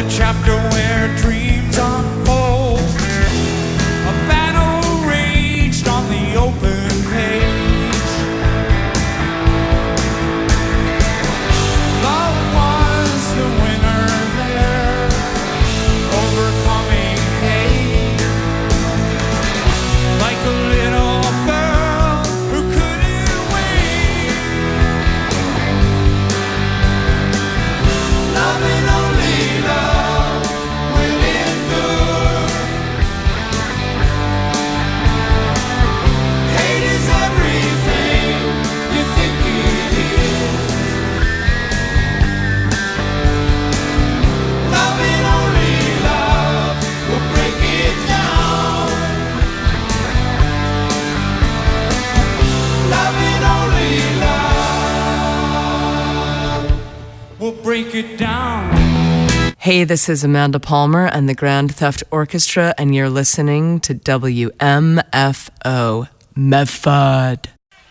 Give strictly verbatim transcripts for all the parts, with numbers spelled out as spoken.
the chapter where dreams unfold. A battle raged on the open page. Love was the winner there, overcoming hate, like a little girl who couldn't wait. Love and only love will endure. Hate is everything you think it is. Love and only love will break it down. Love and only love will break it down. Hey, this is Amanda Palmer and the Grand Theft Orchestra, and you're listening to W M F O Medford.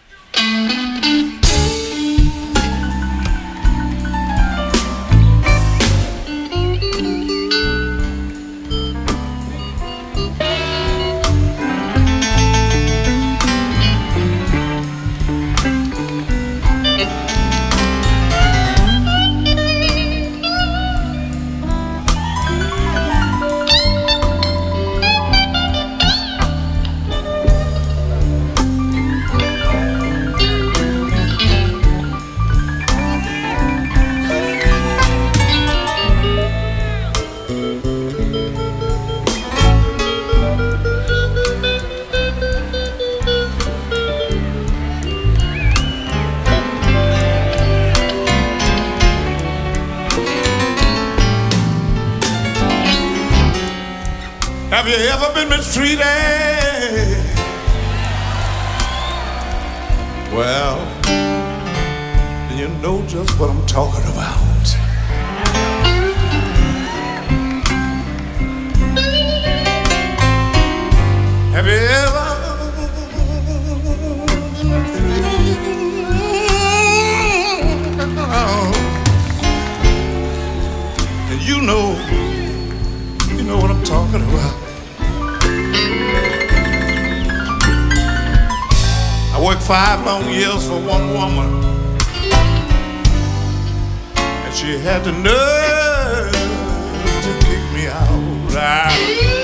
Have you ever been mistreated? Well, then you know just what I'm talking about. Have you ever and you know, you know what I'm talking about. I worked five long years for one woman, and she had the nerve to kick me out. I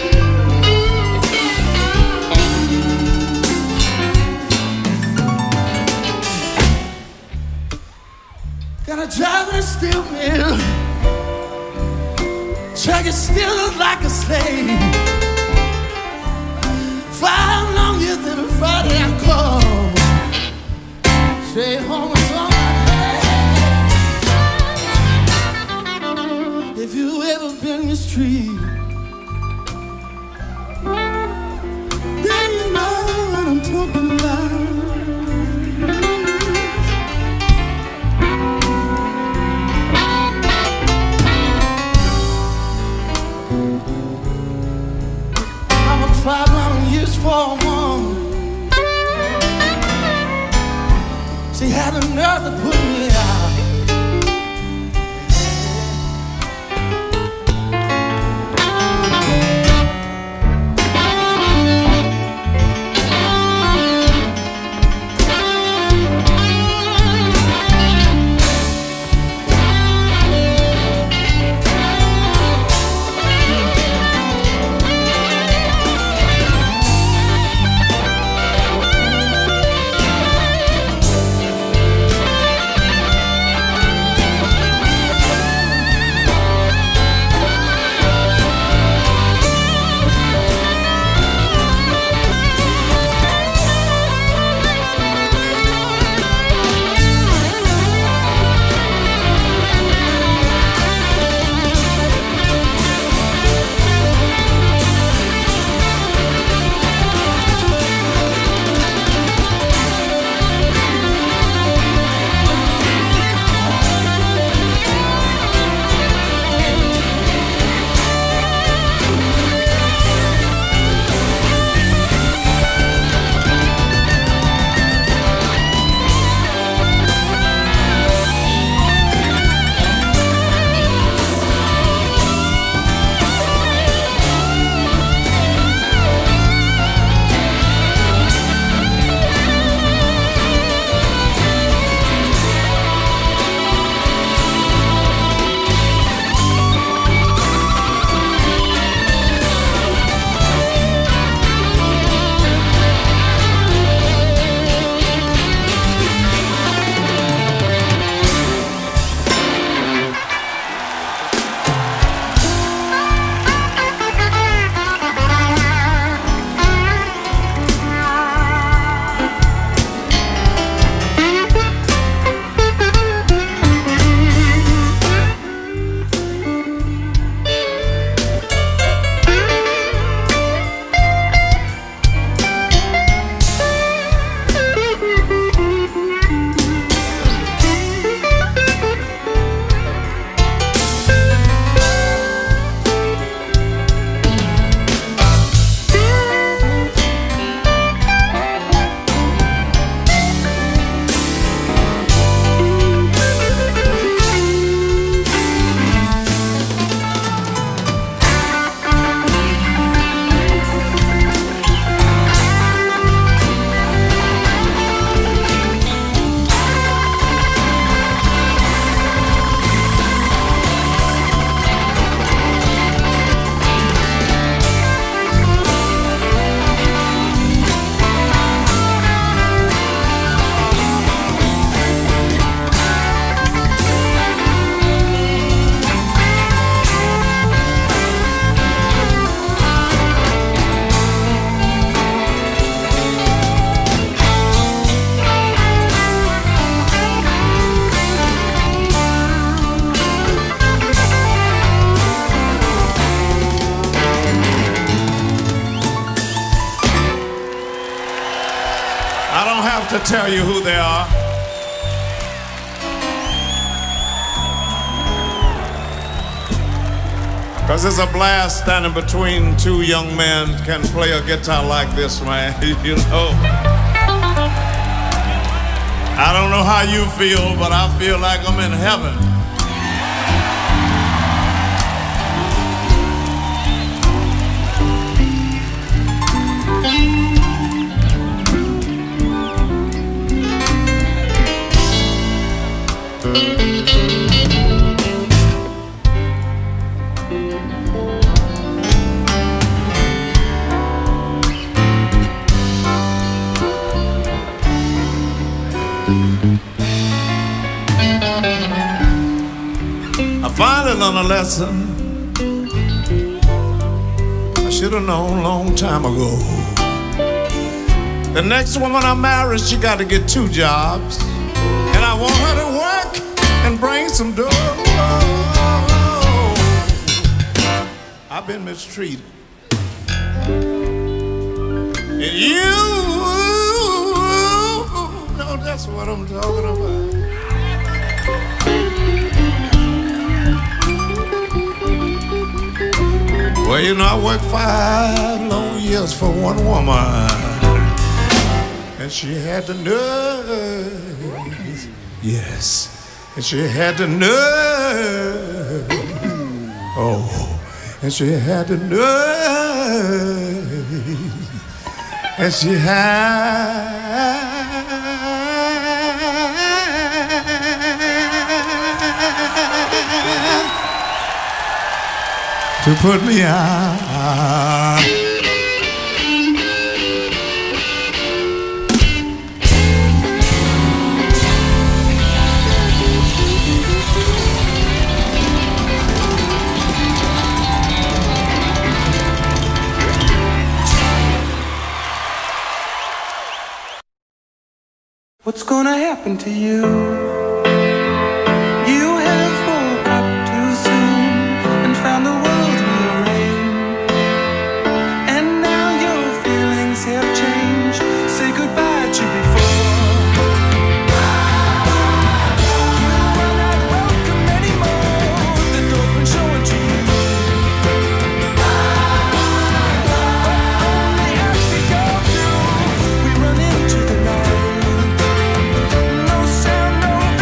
got a job in a steel mill, truck is still like a slave. Five long years every Friday I call, stay home with all my hands. If you ever been mistreated, then you know what I'm talking about. Five long years for a woman, she had the nerve to put me out. to tell you who they are. Because it's a blast standing between two young men can play a guitar like this, man. You know. I don't know how you feel, but I feel like I'm in heaven. I finally learned a lesson I should have known a long time ago. The next woman I marry, she got to get two jobs, and I want her to work and bring some dough. I've been mistreated, and you know that's what I'm talking about. Well, you know, I worked five long years for one woman, and she had the nerve, yes, and she had the nerve, oh, and she had the nerve, and she had to put me out. What's gonna happen to you? You have woke up too soon and found the world rearranged, and now your feelings have changed. Say goodbye to before. You are not welcome anymore. The door's been shown to you. Only as we go through, we run into the night. No sound, no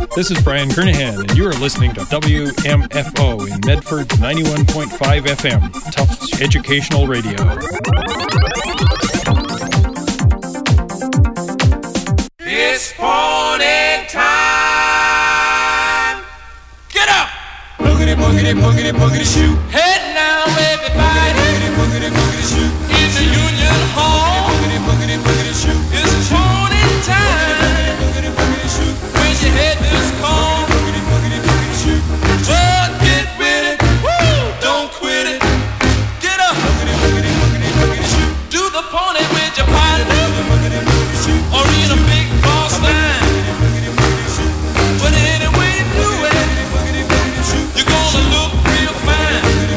This is Brian Kernahan, and you are listening to W M F O in Medford's ninety-one point five F M, Tufts Educational Radio. It's party time! Get up! Boogity, boogity, boogity, boogity, shoot. Head now, everybody. Boogity, boogity, boogity, shoot. In the Union Hall. Boogity, boogity, boogity, shoot. It's party time. Boogity, boogity, shoot. When you head this call. Boogity, boogity, boogity, shoot. Just get with it. Woo! Don't quit it. Get up. Boogity, boogity, boogity, boogity, shoot. Do the pony with your partner. Boogity, boogity, shoot. Or in a big boss line. But anyway you do it, you're gonna look real fine.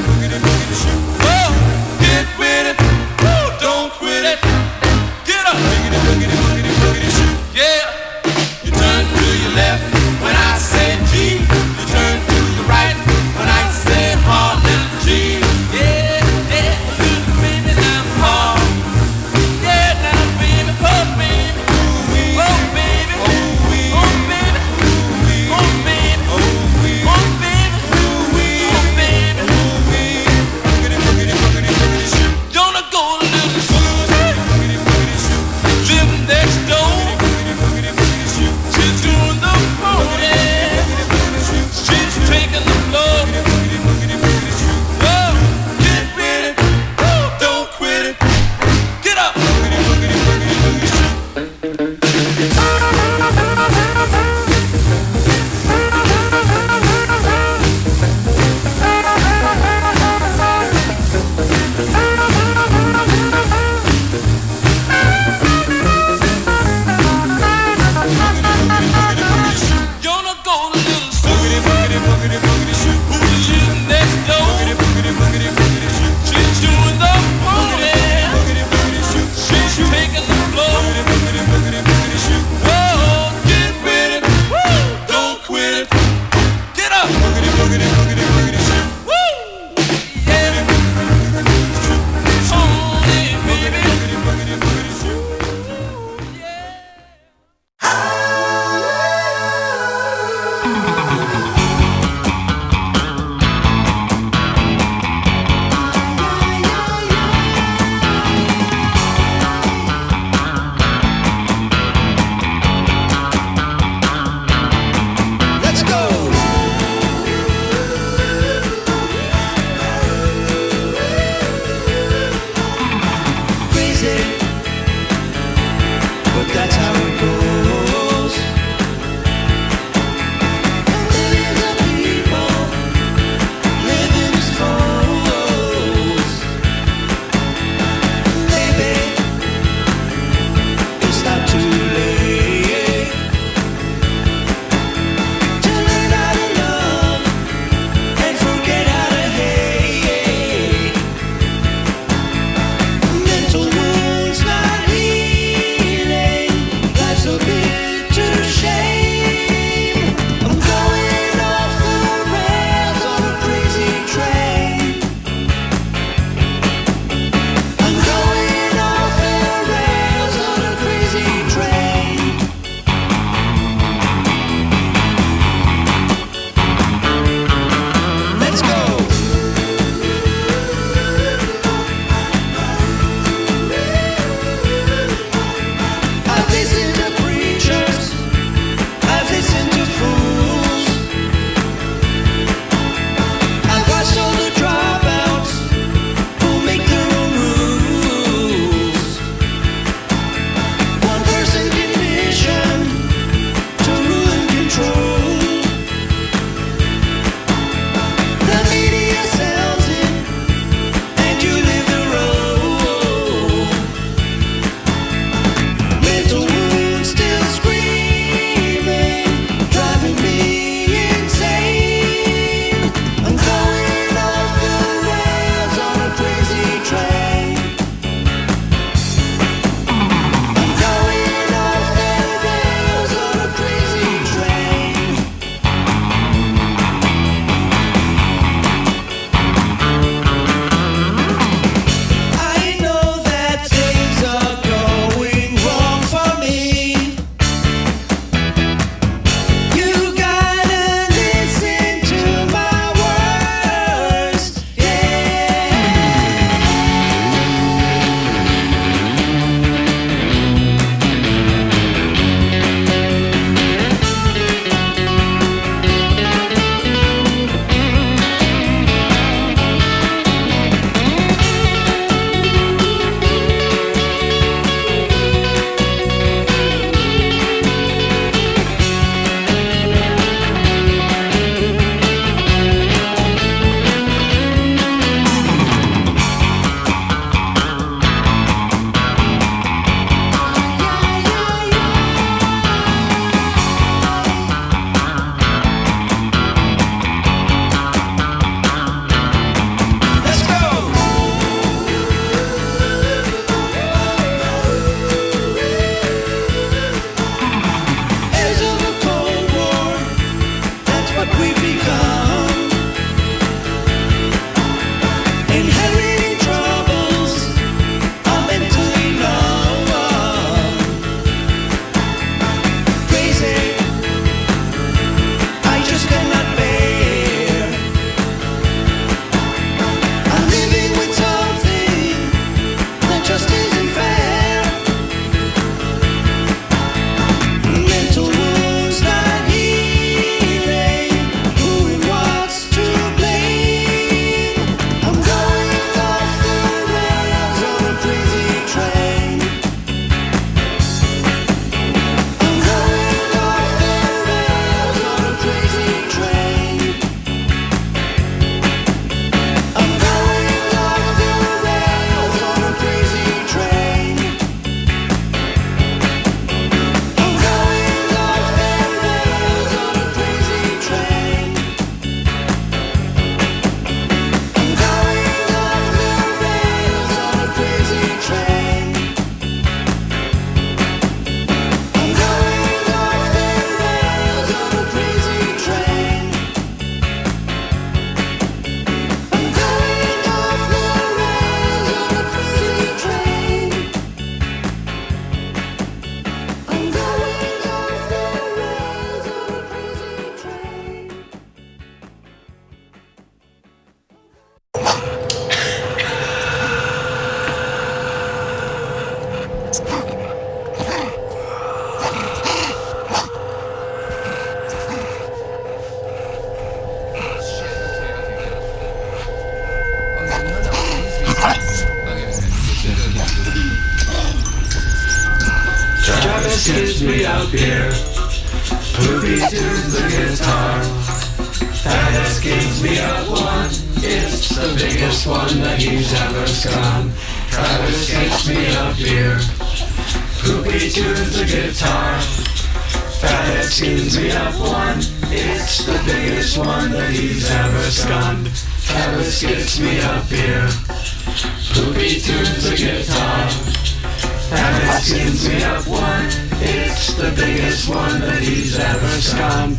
Travis gives me a beer. Poopy tunes the guitar. Fathead gives me a one. It's the biggest one that he's ever scum. Travis gives me a beer. Poopy tunes the guitar. Fathead gives me up one. It's the biggest one that he's ever scummed. Travis gives me a beer. Poopy tunes the guitar. Fathead gives me up one. It's the biggest one that he's ever scummed.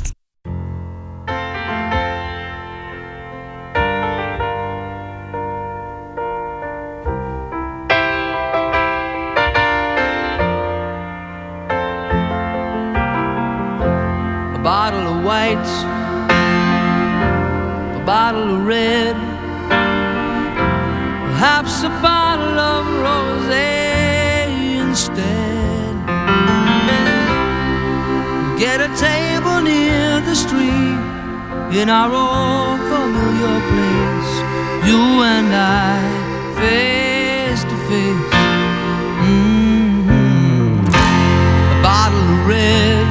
A bottle of white, a bottle of red, perhaps a bottle of rosé instead. Get a table near the street in our old familiar place, you and I, face to face. Mm-hmm. A bottle of red,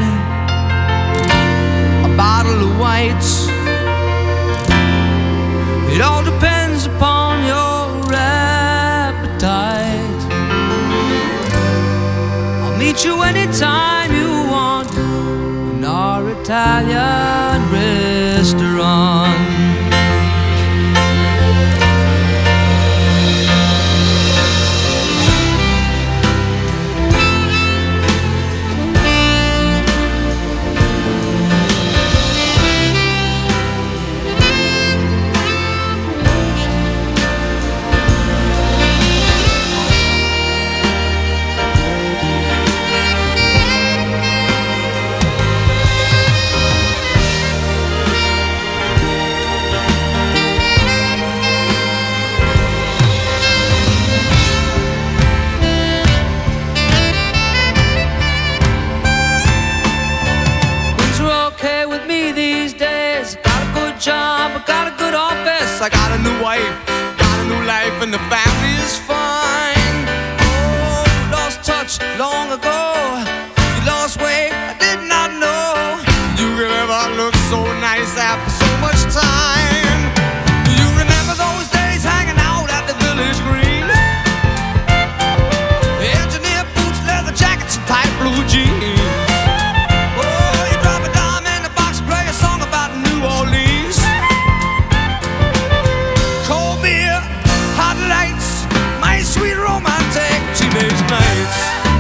a bottle of whites. It all depends upon your appetite. I'll meet you anytime you want in our Italian restaurant. I got a new wife, got a new life, and the family is fine. Oh, lost touch long ago. You lost weight, I did not know. You could ever look so nice after so much time. Do you remember those days hanging out at the Village Green? Engineer boots, leather jackets, and tight blue jeans. Oh, you drop a dime in the box, play a song about New Orleans. Sweet romantic teenage nights.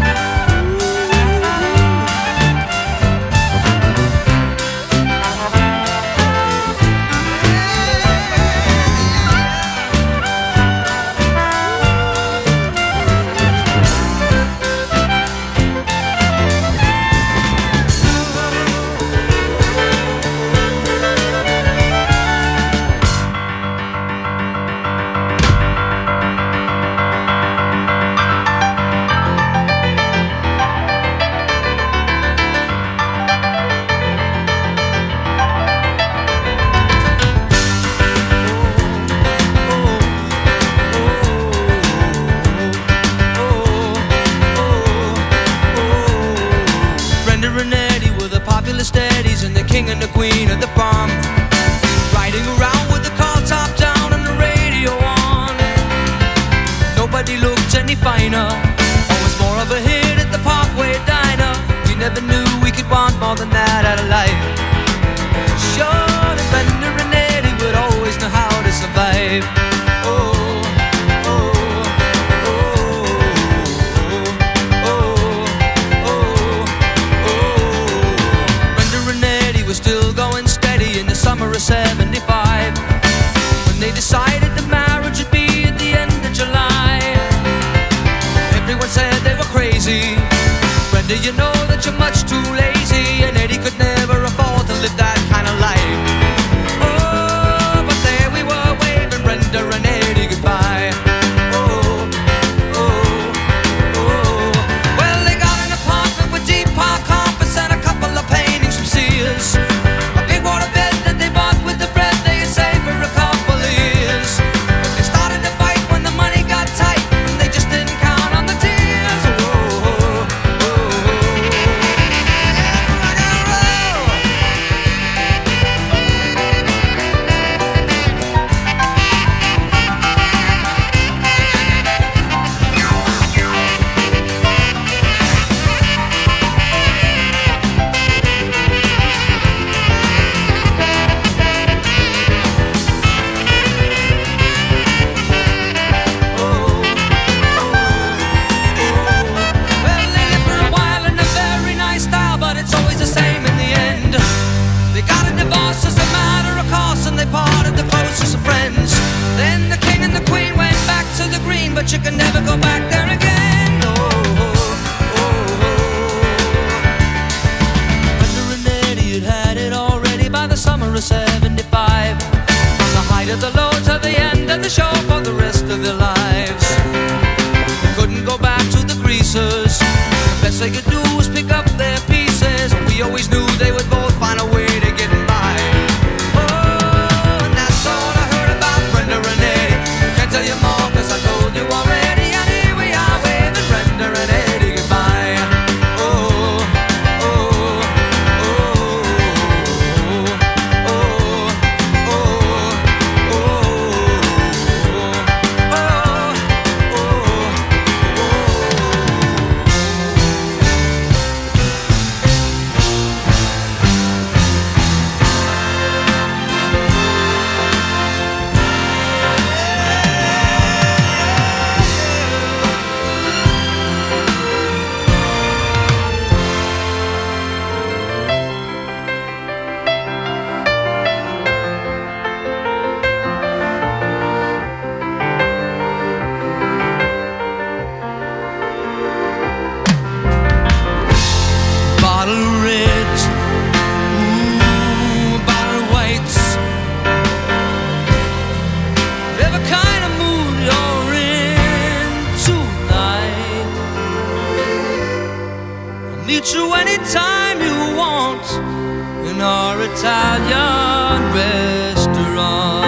King and the queen of the bomb, riding around with the car top down and the radio on. Nobody looked any finer, always more of a hit at the Parkway Diner. We never knew we could want more than that out of life. Sure, the Bender and Eddie would always know how to survive. Oh. Summer of seventy-five, when they decided the marriage would be at the end of July. Everyone said they were crazy. Brenda, you know that you're much too lazy, and Eddie could never afford to live that kind of life. Oh, but there we were waving Brenda and Eddie goodbye. Oh, oh, oh. Well, they got an apartment with deep park carpets and a couple of paintings from Sears. A big water bed with the bread they had saved for a couple of years. But they started to fight when the money got tight, and they just didn't count on the tears. Oh, oh, oh. best they could do was pick up their pieces, and we always knew they would both find a way to get by. Oh, and that's all I heard about Brenda and Eddie. Can't tell you more cause I told you already, and here we are waving Brenda and Eddie goodbye. Oh, oh, oh, oh, oh, oh, bottle of reds, ooh, bottle of whites. Whatever kind of mood you're in tonight, I'll meet you anytime you want in our Italian restaurant.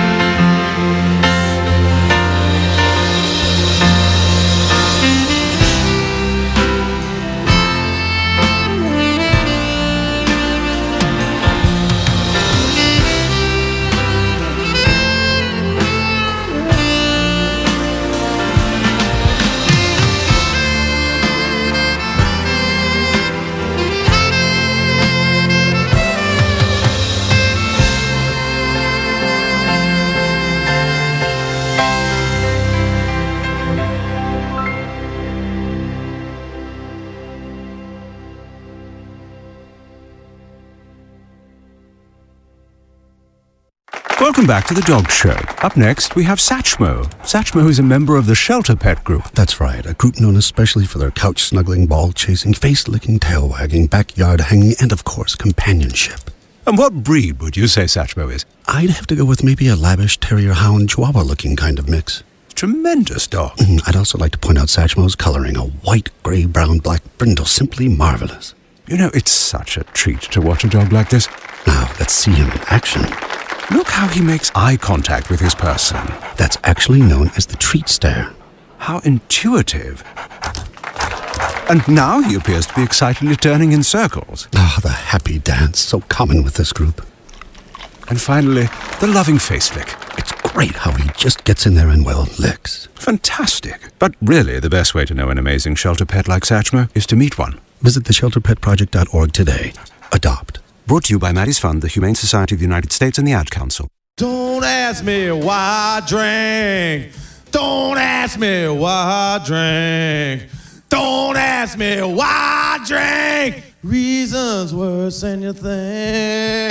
Welcome back to the Dog Show. Up next, we have Satchmo. Satchmo is a member of the Shelter Pet Group. That's right, a group known especially for their couch-snuggling, ball-chasing, face-licking, tail-wagging, backyard-hanging, and, of course, companionship. And what breed would you say Satchmo is? I'd have to go with maybe a lavish terrier-hound, chihuahua-looking kind of mix. Tremendous dog. Mm, I'd also like to point out Satchmo's coloring, a white, grey, brown, black brindle, simply marvelous. You know, it's such a treat to watch a dog like this. Now, let's see him in action. Look how he makes eye contact with his person. That's actually known as the treat stare. How intuitive. And now he appears to be excitedly turning in circles. Ah, the happy dance, so common with this group. And finally, the loving face lick. It's great how he just gets in there and, well, licks. Fantastic. But really, the best way to know an amazing shelter pet like Satchmo is to meet one. Visit the shelter pet project dot org today. Adopt. Brought to you by Maddie's Fund, the Humane Society of the United States, and the Ad Council. Don't ask me why I drink. Don't ask me why I drink. Don't ask me why I drink. Reasons worse than you think.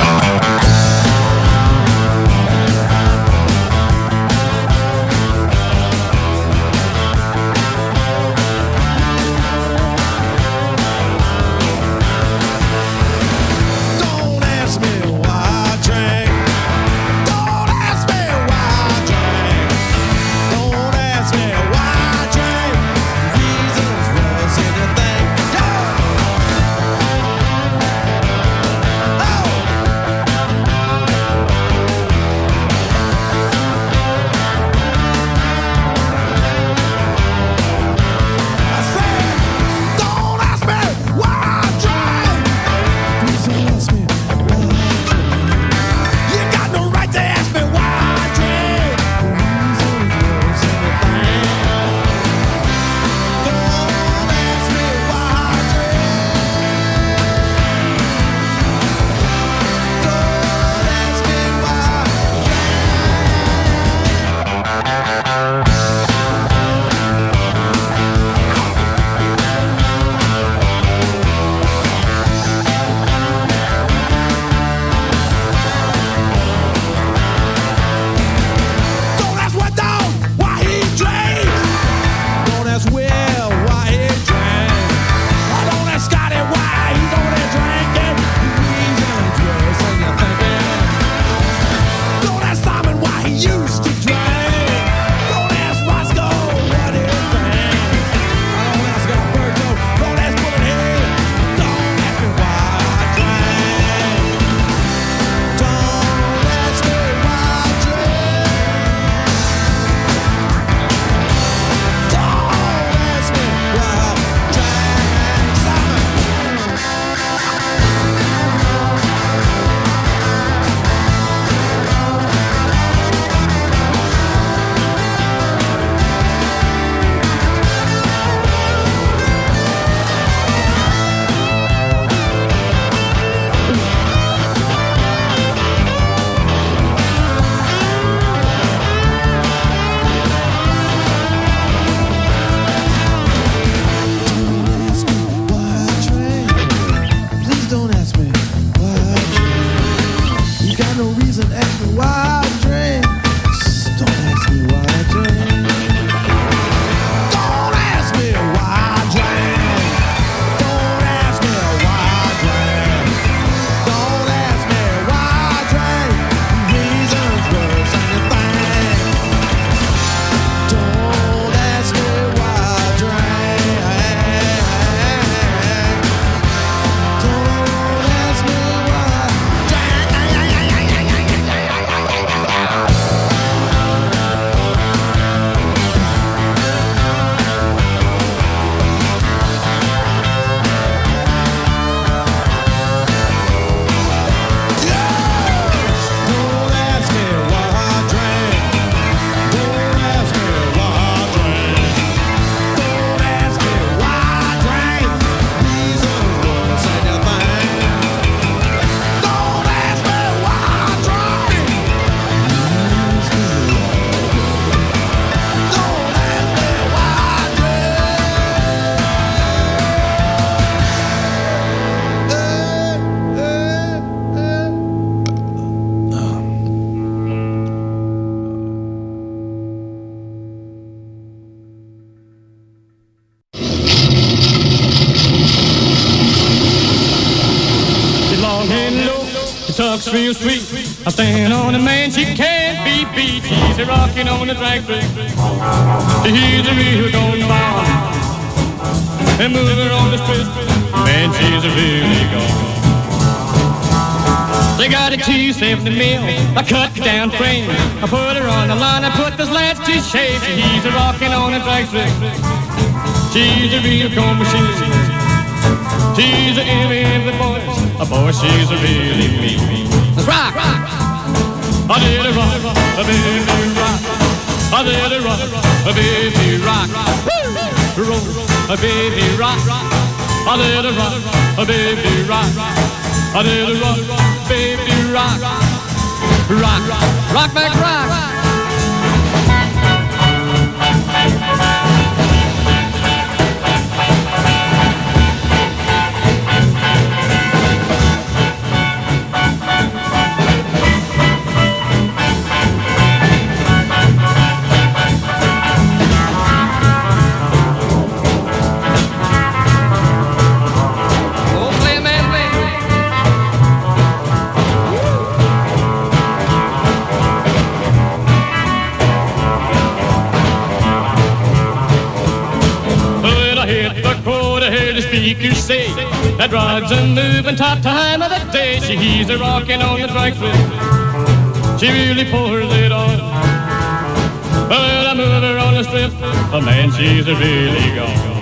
talks real sweet. I stand on a man she can't be beat. She's a rocking on the drag strip. She's a real gone bomb. And moving on the strip. Man, she's a really gone. They got a two seventy mil, a cut down frame. I put her on the line, I put the slats to shape. She's a rocking on a drag strip. She's a real gone machine. She's a envy of the boys. A boy, she's a really mean. Let's rock! I did a rock, a baby rock. I did a rock, a baby rock. Roll, a baby rock. I did a rock, a baby rock. I did a rock, baby rock. Rock, rock back, rock. Speakers say that rod's a moving top time of the day. She's a rocking on the drag strip. She really pours it on. Well, I move her on the strip. Oh man, she's a really gone.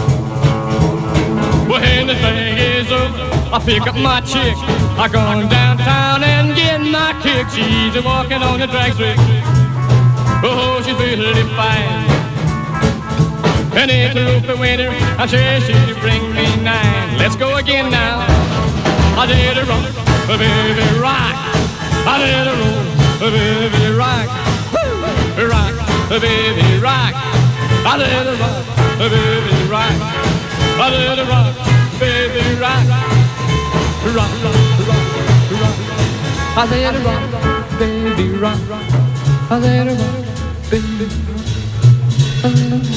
When the thing is over, I pick up my chick. I go downtown and get my kick. She's a walking on the drag strip. Oh, she's really fine. And if the roof winter, I'm sure she'll bring me nine. Let's go again now. I did a rock, a baby rock. I did a roll, a baby rock. Woo! Rock, a baby rock. I did a rock, a baby rock. I did a rock, baby rock. Rock, rock, rock, rock. I did a rock, baby rock. I did a rock, baby rock.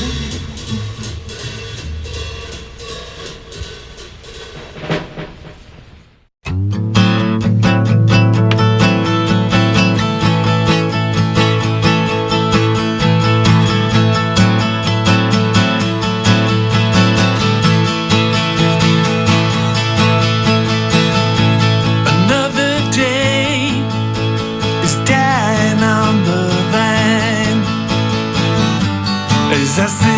As I sit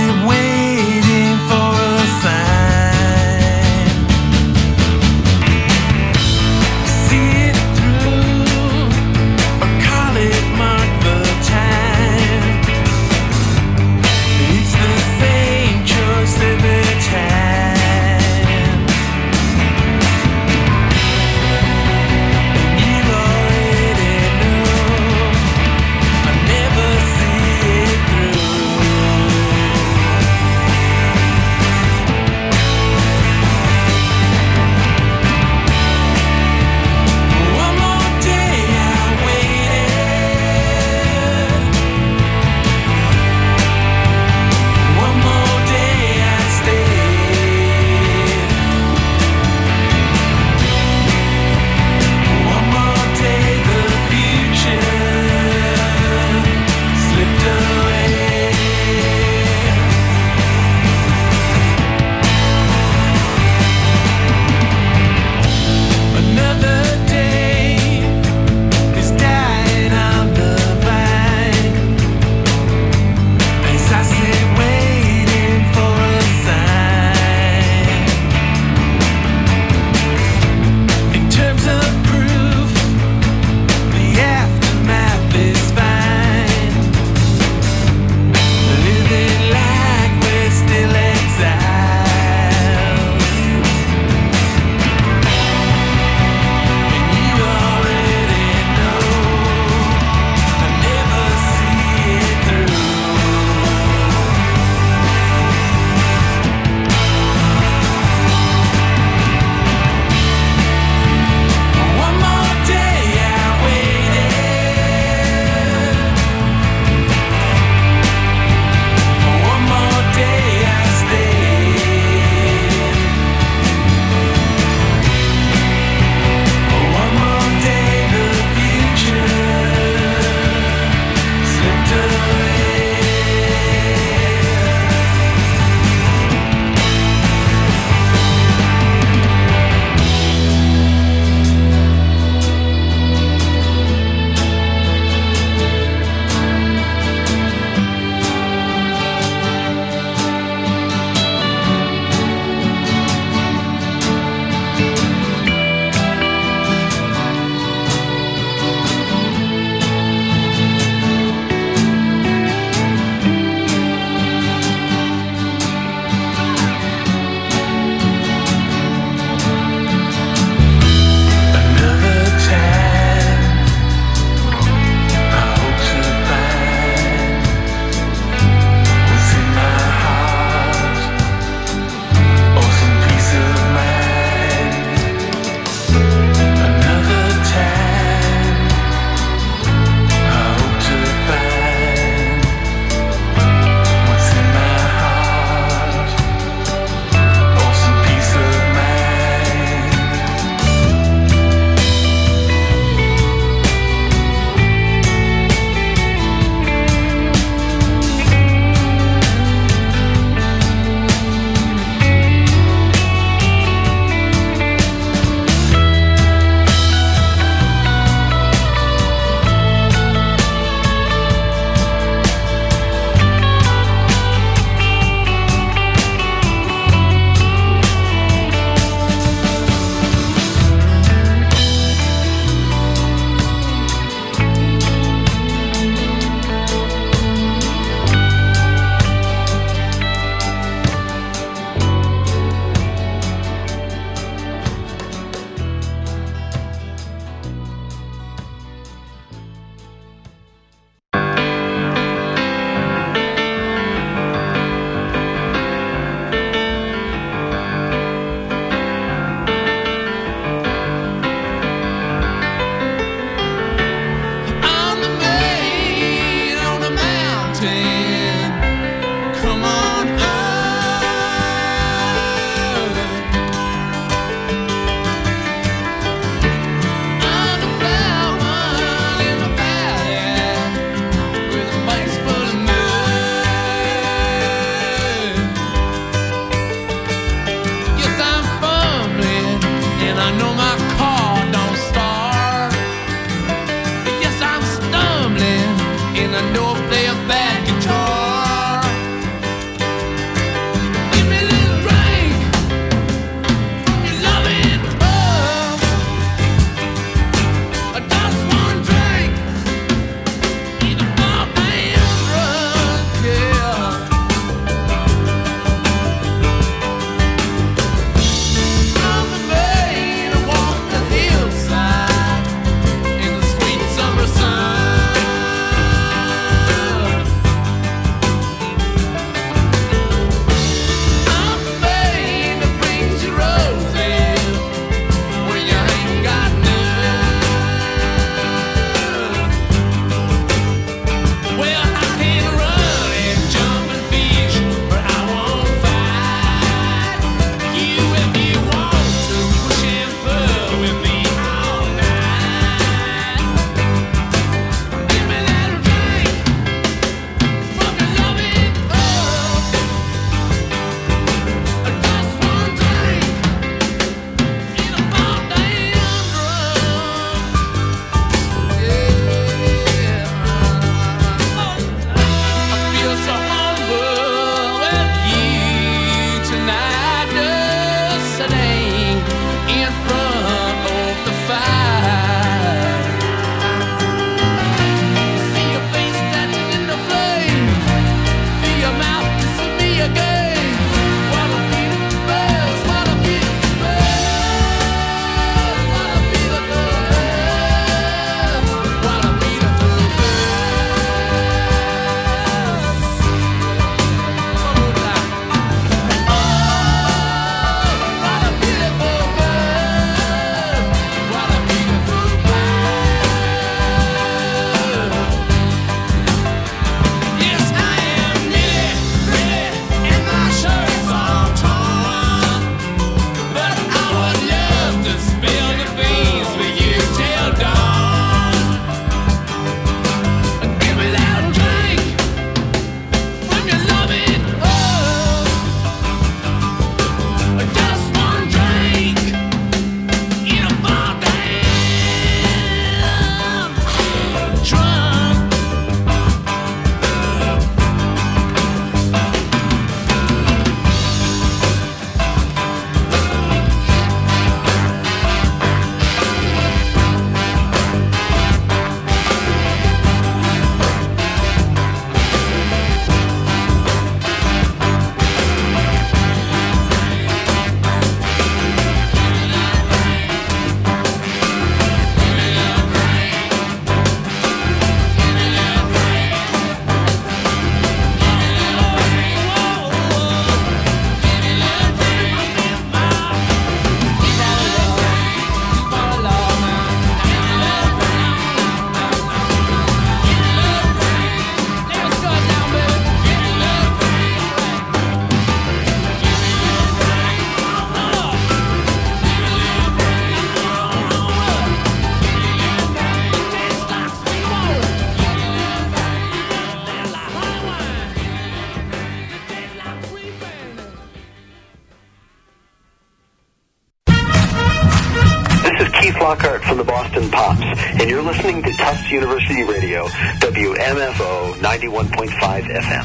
Flockhart from the Boston Pops, and you're listening to Tufts University Radio, W M F O ninety-one point five F M.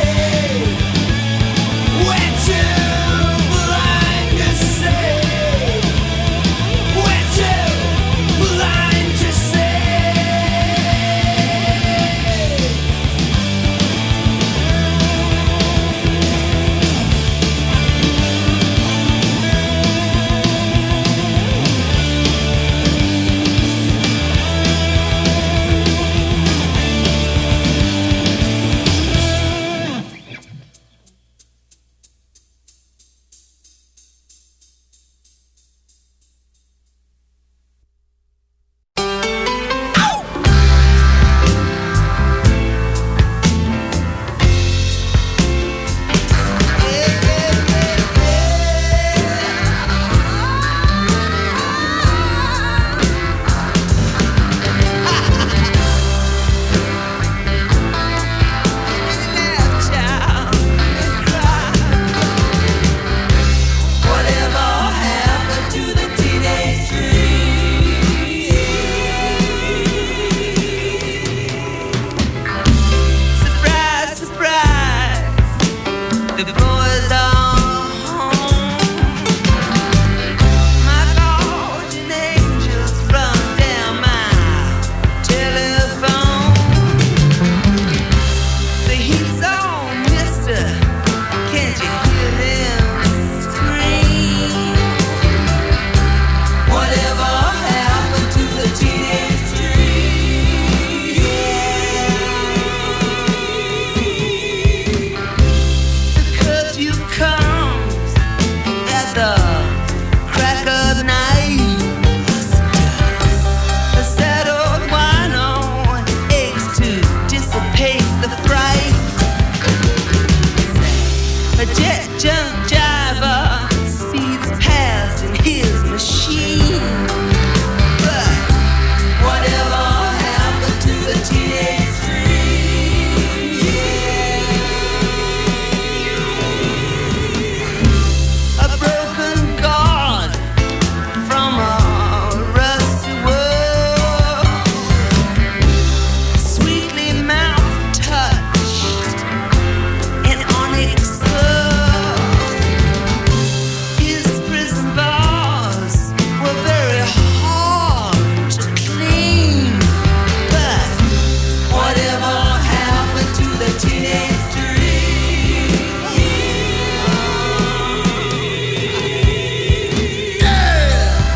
We're too blind to say junk driver speeds past in his machine. But whatever happened to the teenage dream? Yeah. A broken god from a rusty world, sweetly mouth touched and onyx glove. His prison bars were very hard to clean. But whatever happened to the teenage dream? Yeah.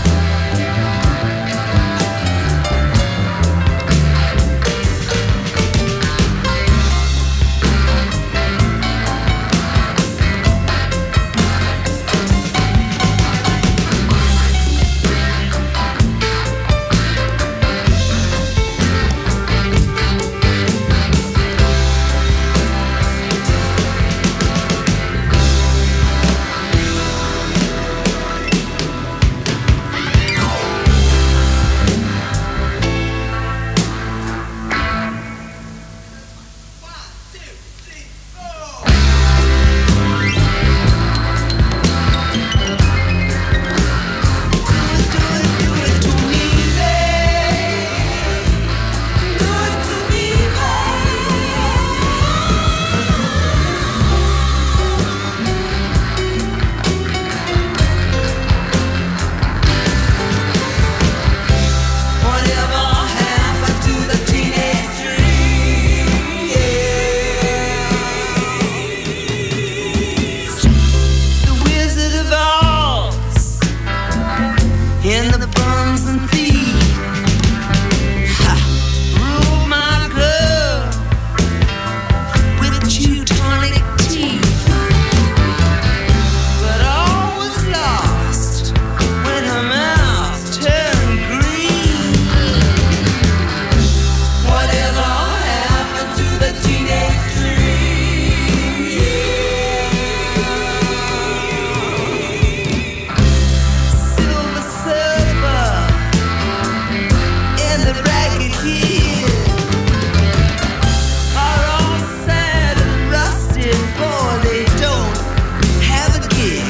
Whatever happened to the teenage dream? Yeah. The Wizard of Oz in the Bronze Thief. Ha! Ruled my glove with Teutonic teeth. But all was lost when her mouth turned green. Whatever happened to the teenage dream? Yeah. Silver Surfer and the Ragged Kid are all sad and rusted, boy, they don't have a gig.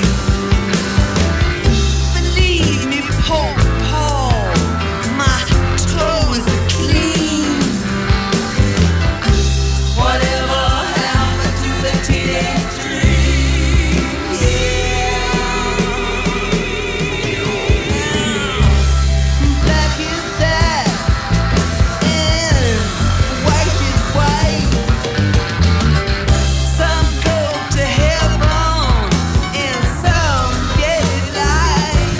Believe me, Pope Paul, my toes are clean. Whatever happened to the teenage dream? Yeah. Black is black and white is white. Some go to heaven and some get it light.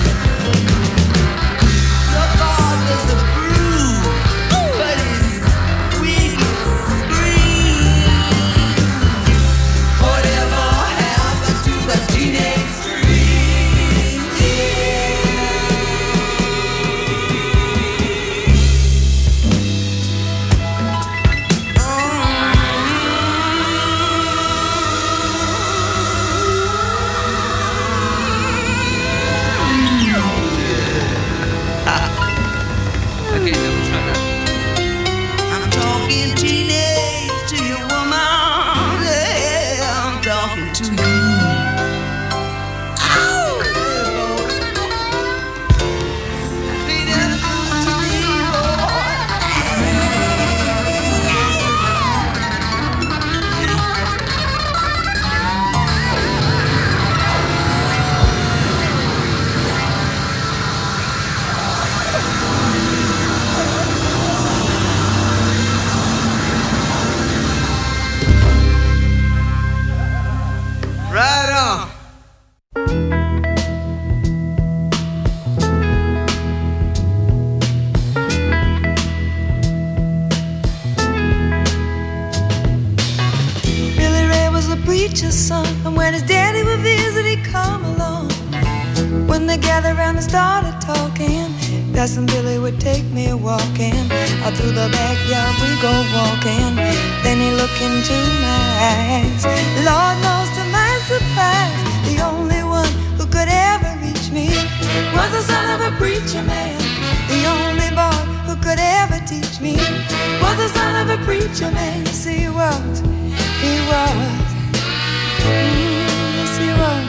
Your father's a groove, but his wicked screams. Whatever happened to the teenage dream? Yeah. Okay, now we'll try that. I'm talking teenage to you, woman. Yeah, I'm talking to you. Ow! Beat it up to me, right on. Billy Ray was the preacher's son, and when his daddy would visit, he'd come along. When they gathered around and started talking, Cousin Billy would take me walking. Out through the backyard we go walking. Then he looked into my eyes. Lord knows to my surprise. The only one who could ever reach me was the son of a preacher man. The only boy who could ever teach me was the son of a preacher man. Yes, he was, he was, mm, yes, he was.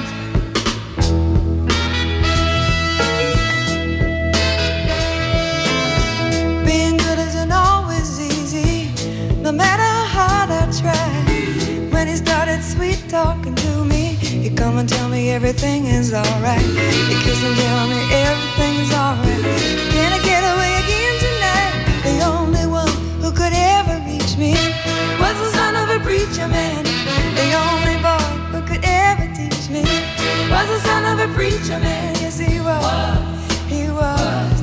Being good isn't always easy, no matter how hard I try. When he started sweet talking to me, he come and tell me everything is alright. He kiss and tell me everything's alright. Can I get away again tonight? The only one who could ever reach me was the son of a preacher man. The only boy who could ever teach me was the son of a preacher man. Yes, he was, he was.